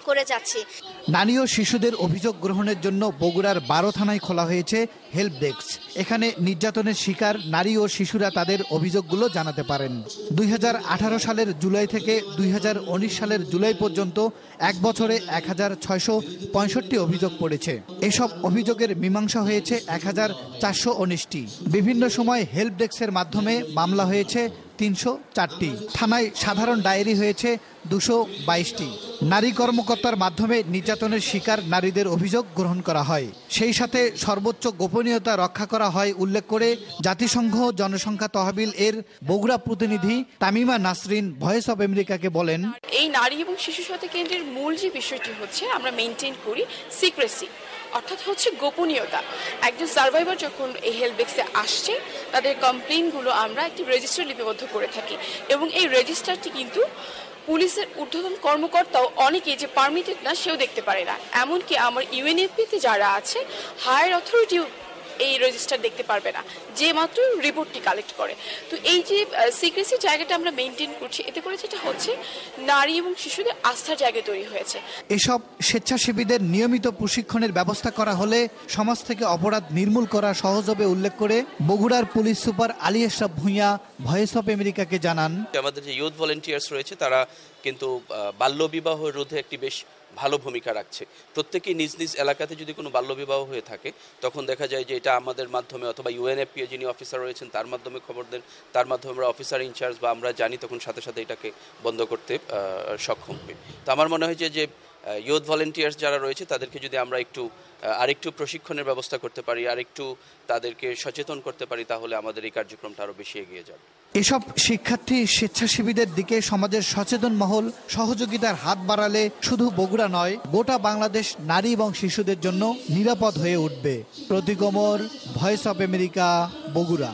করে যাচ্ছি। নারী ও শিশুদের অভিযোগ গ্রহণের জন্য বগুড়ার বারো থানায় খোলা হয়েছে হেল্প ডেস্ক। এখানে নির্যাতনের শিকার নারী ও শিশুরা তাদের অভিযোগগুলো জানাতে পারেন। দুই হাজার আঠারো সালের জুলাই থেকে দুই হাজার উনিশ সালের জুলাই পর্যন্ত এক বছরে এক হাজার ছয়শো পঁয়ষট্টি অভিযোগ পড়েছে। এসব অভিযোগের মীমাংসা হয়েছে এক হাজার চারশো উনিশটি। বিভিন্ন সময় হেল্প ডেস্কের মাধ্যমে মামলা হয়েছে তিনশো চারটি। থানায় সাধারণ ডায়েরি হয়েছে দুশো বাইশটি। নারী কর্মকর্তার মাধ্যমে নির্যাতনের শিকার নারীদের অভিযোগ গ্রহণ করা হয়, সেই সাথে সর্বোচ্চ গোপনীয়তা রক্ষা করা হয় উল্লেখ করে জাতিসংঘ জনসংখ্যা তহবিল এর বগুড়া প্রতিনিধি তামিমা নাসরিন ভয়েস অব আমেরিকাকে বলেন, এই নারী এবং শিশু সাথী কেন্দ্রের মূল যে বিষয়টি হচ্ছে আমরা মেনটেন করি সিক্রেসি, অর্থাৎ হচ্ছে গোপনীয়তা। একজন সার্ভাইভার যখন এই হেল্প ডেস্কে আসছে তাদের কমপ্লেইনগুলো আমরা একটি রেজিস্টার লিপিবদ্ধ করে থাকি এবং এই রেজিস্টারটি কিন্তু পুলিশের ঊর্ধ্বতন কর্মকর্তাও অনেকে যে পারমিটেড না সেও দেখতে পারে না। এমনকি আমার ইউএনএফপিতে যারা আছে হায়ার অথরিটিও এই রেজিস্টার দেখতে পারবে না, যে মাত্র রিপোর্টটি কালেক্ট করে। তো এই যে সিক্রেসি জায়গাটা আমরা মেনটেন করছি, এতে করে যেটা হচ্ছে নারী এবং শিশুদের আস্থার জায়গা তৈরি হয়েছে। এসব স্বেচ্ছাসেবীদের নিয়মিত প্রশিক্ষণের ব্যবস্থা করা হলে সমাজ থেকে অপরাধ নির্মূল করা সহজ হবে উল্লেখ করে বগুড়ার police super Ali Ashraf Bhuiyan voice of আমেরিকাকে জানান, আমাদের যে ইউথ ভলেন্টিয়ার্স রয়েছে তারা কিন্তু বাল্যবিবাহ রোধে একটি বেশ ভালো ভূমিকা রাখছে। প্রত্যেকেই নিজ নিজ এলাকাতে যদি কোনো বাল্যবিবাহ হয়ে থাকে তখন দেখা যায় যে এটা আমাদের মাধ্যমে অথবা ইউএনএফপিএ যিনি অফিসার রয়েছেন তার মাধ্যমে খবর দেন, তার মাধ্যমে আমরা অফিসার ইনচার্জ বা আমরা জানি, তখন সাথে সাথে এটাকে বন্ধ করতে সক্ষম হই। তো আমার মনে হয় যে যে ইউথ ভলেন্টিয়ার্স যারা রয়েছে তাদেরকে যদি আমরা একটু আরেকটু প্রশিক্ষণের ব্যবস্থা করতে পারি, আরেকটু তাদেরকে সচেতন করতে পারি, তাহলে আমাদের এই কার্যক্রমটা আরো বেশি এগিয়ে যাবে। এসব শিক্ষার্থী স্বেচ্ছাসেবীদের দিকে সমাজের সচেতন মহল সহযোগিতার হাত বাড়ালে শুধু বগুড়া নয়, গোটা বাংলাদেশ নারী এবং শিশুদের জন্য নিরাপদ হয়ে উঠবে। Pratik Omar, voice of America, Bogura.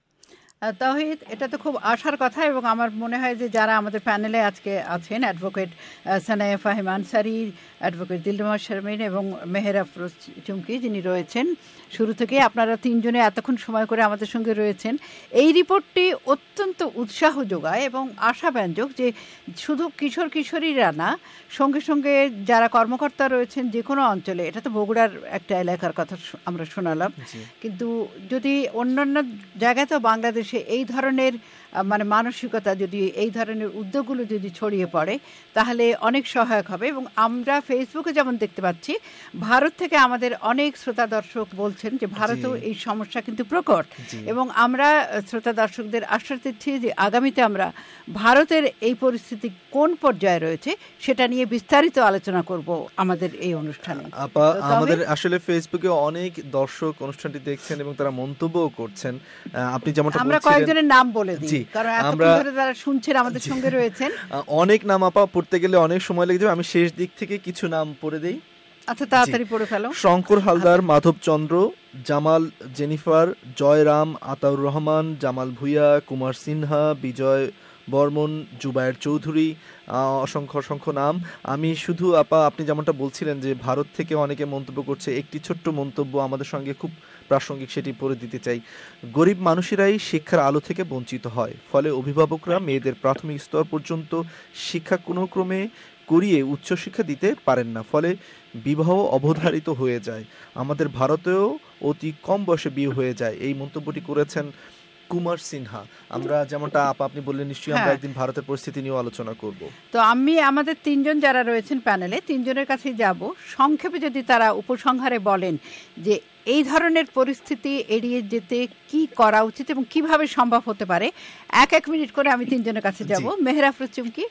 Tawhid, এটা তো খুব আশার কথা এবং আমার মনে হয় যে যারা আমাদের প্যানেলে আজকে আছেন, অ্যাডভোকেট সানায়া ফাহিম আনসারি, অ্যাডভোকেট দিলরুমা শারমিন এবং মেহেরা আফরোজ চুমকি যিনি রয়েছেন শুরু থেকে, আপনারা তিনজনে এতক্ষণ সময় করে আমাদের সঙ্গে রয়েছেন। এই রিপোর্টটি অত্যন্ত উৎসাহ যোগায় এবং আশাব্যঞ্জক যে শুধু কিশোর কিশোরীরা না, সঙ্গে সঙ্গে যারা কর্মকর্তা রয়েছেন যে কোনো অঞ্চলে, এটা তো বগুড়ার একটা এলাকার কথা আমরা শোনালাম, কিন্তু যদি অন্যান্য জায়গায় তো বাংলাদেশ এই ধরনের মানে মানসিকতা যদি এই ধরনের উদ্যোগগুলো যদি ছড়িয়ে পড়ে তাহলে অনেক সহায়ক হবে। এবং আমরা ফেসবুকে যেমন দেখতে পাচ্ছি, ভারত থেকে আমাদের অনেক শ্রোতা দর্শক বলছেন যে ভারতেও এই সমস্যা কিন্তু প্রকট, এবং আমরা শ্রোতা দর্শকদের আশ্বাস দিচ্ছি যে আগামীতে আমরা ভারতের এই পরিস্থিতি কোন পর্যায়ে রয়েছে সেটা নিয়ে বিস্তারিত আলোচনা করব আমাদের এই অনুষ্ঠানে। আপা, আমাদের আসলে ফেসবুকে অনেক দর্শক অনুষ্ঠানটি দেখছেন এবং তারা মন্তব্যও করছেন। আপনি যেমনটা বলছিলেন, আমরা কয়েকজনের নাম বলে দিই কারণ এতক্ষণ ধরে যারা শুনছেন আমাদের সঙ্গে রয়েছেন। অনেক নাম আপা, পড়তে গেলে অনেক সময় লেগে যাবে, আমি শেষ দিক থেকে কিছু নাম পড়ে দেই। আচ্ছা, তাড়াতাড়ি পড়ে ফেলো। শঙ্কর হালদার, মাধব চন্দ্র, জামাল জেনিফার, জয়রাম, আতাউর রহমান, জামাল ভুইয়া, কুমার সিনহা, বিজয় বর্মন, জুবায়ের চৌধুরী, অসংখ্য অসংখ্য নাম। আমি শুধু আপা আপনি যেমনটা বলছিলেন যে ভারত থেকে অনেকে মন্তব্য করছে, একটি ছোট্ট মন্তব্য আমাদের সঙ্গে খুব প্রাসঙ্গিক, সেটি পড়ে দিতে চাই। গরিব মানুষেরাই শিক্ষার আলো থেকে বঞ্চিত হয়, ফলে অভিভাবকরা মেয়েদের প্রাথমিক স্তর পর্যন্ত শিক্ষা কোনো ক্রমে করিয়ে উচ্চশিক্ষা দিতে পারেন না, ফলে বিবাহ অবধারিত হয়ে যায়। আমাদের ভারতেও অতি কম বয়সে বিয়ে হয়ে যায়। এই মন্তব্যটি করেছেন কুমার সিনহা। আমরা যেমনটা আপা আপনি বললেন, নিশ্চয়ই আমরা একদিন ভারতের পরিস্থিতি নিয়ে আলোচনা করব। তো আমি আমাদের তিনজন যারা রয়েছেন প্যানেলে, তিনজনের কাছেই যাব। সংক্ষেপে যদি তারা উপসংহারে বলেন যে এই ধরনের পরিস্থিতি এড়িয়ে যেতে কি করা উচিত এবং কিভাবে সম্ভব হতে পারে, এক এক মিনিট করে আমি তিনজনের কাছে যাব। মেহেরা আফরোজ চুমকি।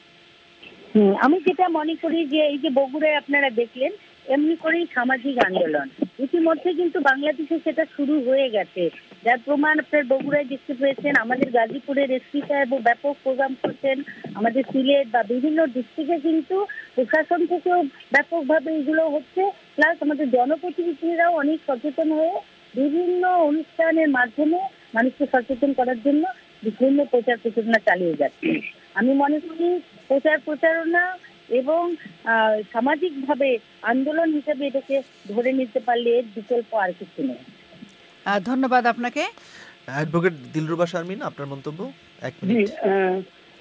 আমি যেটা মনে করি যে এই যে বগুড়ায় আপনারা দেখলেন, এমনি করেই সামাজিক আন্দোলন ইতিমধ্যে কিন্তু বাংলাদেশে সেটা শুরু হয়ে গেছে, যার প্রমাণ আপনার বগুড়ায় দেখতে পেয়েছেন। আমাদের গাজীপুরের এসপি সাহেব ব্যাপক প্রোগ্রাম করছেন, আমাদের সিলেট বা বিভিন্ন ডিস্ট্রিক্টে কিন্তু প্রশাসন থেকেও ব্যাপকভাবে এগুলো হচ্ছে, প্লাস আমাদের জনপ্রতিনিধিরাও অনেক সচেতন হয়ে বিভিন্ন অনুষ্ঠানের মাধ্যমে মানুষকে সচেতন করার জন্য বিভিন্ন প্রচার প্রচারণা চালিয়ে যাচ্ছে। আমি মনে করি প্রচার প্রচারণা এবং সামাজিক ভাবে আন্দোলন হিসেবে এটাকে ধরে নিতে পারলে এর বিকল্প আর কিছু নেই। ধন্যবাদ আপনাকে। অ্যাডভোকেট দিলরুবা শারমিন, আপনার মন্তব্য এক মিনিট।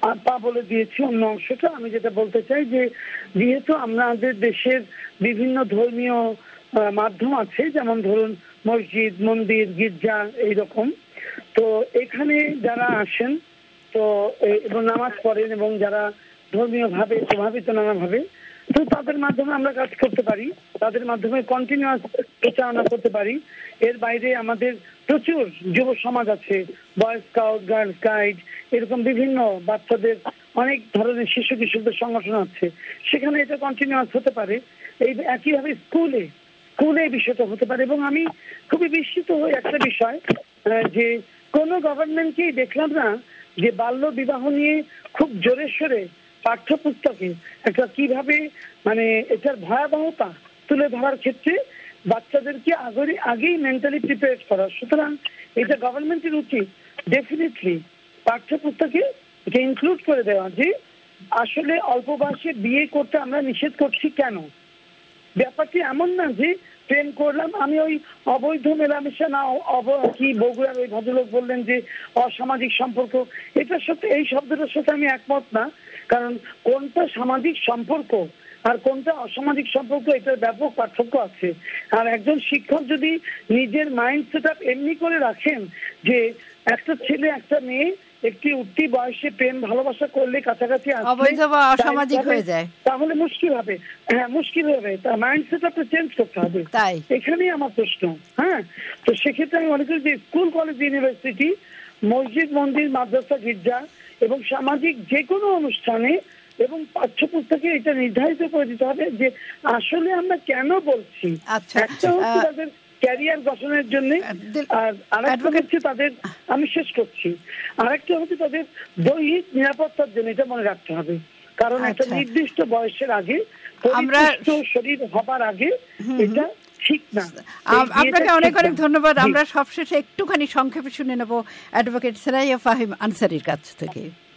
পা বলে দিয়েছি অন্য অংশটা। আমি যেটা বলতে চাই যে যেহেতু আমাদের দেশের বিভিন্ন ধর্মীয় মাধ্যম আছে, যেমন ধরুন মসজিদ, মন্দির, গির্জা এইরকম, তো এখানে যারা আসেন তো এবং নামাজ পড়েন এবং যারা ধর্মীয় ভাবে প্রভাবিত নানাভাবে, তো তাদের মাধ্যমে আমরা কাজ করতে পারি, তাদের মাধ্যমে কন্টিনিউয়াস প্রচারণা করতে পারি। এর বাইরে আমাদের প্রচুর যুব সমাজ আছে, বয় স্কাউট, গার্ল গাইড, এরকম বিভিন্ন বাচ্চাদের অনেক ধরনের শিশু কিশোরদের সংগঠন আছে, সেখানে এটা কন্টিনিউয়াস হতে পারে। এই একইভাবে স্কুলে স্কুলে এই বিষয়টা হতে পারে। এবং আমি খুবই বিস্মিত হই একটা বিষয়, যে কোনো গভর্নমেন্টকেই দেখলাম না যে বাল্য বিবাহ নিয়ে খুব জোরে সোরে পাঠ্যপুস্তকে একটা কিভাবে মানে এটার ভয়াবহতা তুলে ধরার ক্ষেত্রে বাচ্চাদেরকে আগে আগেই মেন্টালি প্রিপেয়ার করা। সুতরাং এটা গভর্নমেন্টের উচিত ডেফিনেটলি পাঠ্যপুস্তকে এটা ইনক্লুড করে দেওয়া যে আসলে অল্প বয়সে বিয়ে করতে আমরা নিষেধ করছি কেন। ব্যাপারটি এমন না যে প্রেম করলাম আমি ওই অবৈধ মেলামেশা না কি বগুড়ার ওই ভদ্রলোক বললেন যে অসামাজিক সম্পর্ক, এটার সাথে এই শব্দটার সাথে আমি একমত না। কারণ কোনটা সামাজিক সম্পর্ক আর কোনটা অসামাজিক সম্পর্ক এটার ব্যাপক পার্থক্য আছে। আর একজন শিক্ষক যদি নিজের মাইন্ড সেট আপ এমনি করে রাখেন যে একটা ছেলে একটা মেয়ে একটি উঠতি বয়সে প্রেম ভালোবাসা করলে কাছাকাছি অসামাজিক হয়ে যায়, তাহলে মুশকিল হবে। হ্যাঁ মুশকিল হবে, তার মাইন্ড সেট আপটা চেঞ্জ করতে হবে। তাই এখানেই আমার প্রশ্ন। হ্যাঁ, তো সেক্ষেত্রে আমি মনে করি যে স্কুল, কলেজ, ইউনিভার্সিটি, মসজিদ, মন্দির, মাদ্রাসা, গির্জা এবং সামাজিক যে কোনো অনুষ্ঠানে এবং পাঠ্যপুস্তকে এটা নির্ধারিত করে দিতে হবে যে আসলে আমরা কেন বলছি। একটা হচ্ছে তাদের ক্যারিয়ার গঠনের জন্য, আর আরেকটা হচ্ছে তাদের, আমি শেষ করছি, আরেকটা হচ্ছে তাদের দৈহিক নিরাপত্তার জন্য। এটা মনে রাখতে হবে, কারণ একটা নির্দিষ্ট বয়সের আগে পরিপুষ্ট শরীর হবার আগে এটা ঠিক না। আপনাকে অনেক অনেক ধন্যবাদ। আমরা সবশেষে একটুখানি সংক্ষেপে শুনে নেব অ্যাডভোকেট সেরাইয়া ফাহিম আনসারীর কাছ থেকে।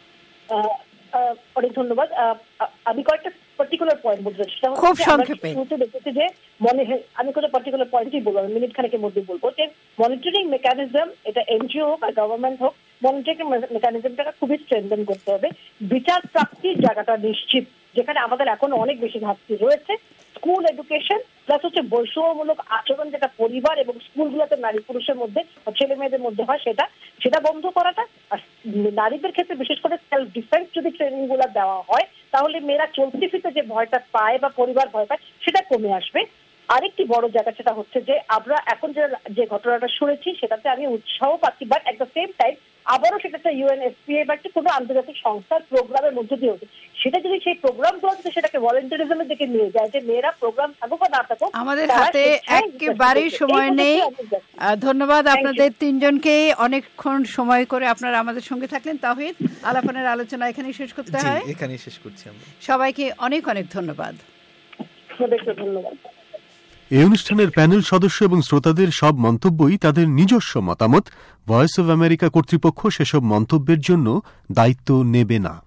অনেক ধন্যবাদ। আমি কয়েকটা পার্টিকুলার পয়েন্ট বলতে চাই, খুব সংক্ষেপে। দেখেছি যে মনে আমি কোনো পার্টিকুলার পয়েন্টই বলবো, মিনিট খানেকের মধ্যে বলবো যে মনিটরিং মেকানিজম, এটা এনজিও হোক আর গভর্নমেন্ট হোক, মনিটরিং মেকানিজমটাকে খুবই স্ট্রেনথেন করতে হবে। বিচার প্রাপ্তির জায়গাটা নিশ্চিত, যেখানে আমাদের এখনো অনেক বেশি ঘাটতি রয়েছে। স্কুল এডুকেশন প্লাস হচ্ছে বৈষম্যমূলক আচরণ যেটা পরিবার এবং স্কুলগুলোতে নারী পুরুষের মধ্যে, ছেলে মেয়েদের মধ্যে হয়, সেটা সেটা বন্ধ করাটা। আর নারীদের ক্ষেত্রে বিশেষ করে সেলফ ডিফেন্স যদি ট্রেনিং গুলো দেওয়া হয়, তাহলে মেয়েরা চলতে ফিরতে যে ভয়টা পায় বা পরিবার ভয় পায় সেটা কমে আসবে। আরেকটি বড় জায়গা সেটা হচ্ছে যে আমরা এখন যে যে ঘটনাটা শুনেছি সেটাতে আমি উৎসাহ পাচ্ছি, but at the same time আবারও সেটা একটা ইউএনএফপিএ বা একটা কোনো আন্তর্জাতিক সংস্থার প্রোগ্রামের মধ্যে দিয়ে হচ্ছে। সেটা যদি সেই প্রোগ্রামগুলো যদি সেটাকে ভলেন্টারিজমের দিকে নিয়ে যায়, যে মেয়েরা প্রোগ্রাম থাকুক বা না থাকুক, আমাদের হাতে একেবারেই সময় নেই। ধন্যবাদ আপনাদের তিনজনকে, অনেকক্ষণ সময় করে আপনারা আমাদের সঙ্গে থাকলেন। তাহিদ, আলাপনের আলোচনা এখানেই শেষ করতে হয়, এখানেই শেষ করছি আমরা। সবাইকে অনেক অনেক ধন্যবাদ। ধন্যবাদ। এই অনুষ্ঠানের প্যানেল সদস্য এবং শ্রোতাদের সব মন্তব্যই তাদের নিজস্ব মতামত। ভয়েস অব আমেরিকা কর্তৃপক্ষ সেসব মন্তব্যের জন্য দায়িত্ব নেবে না।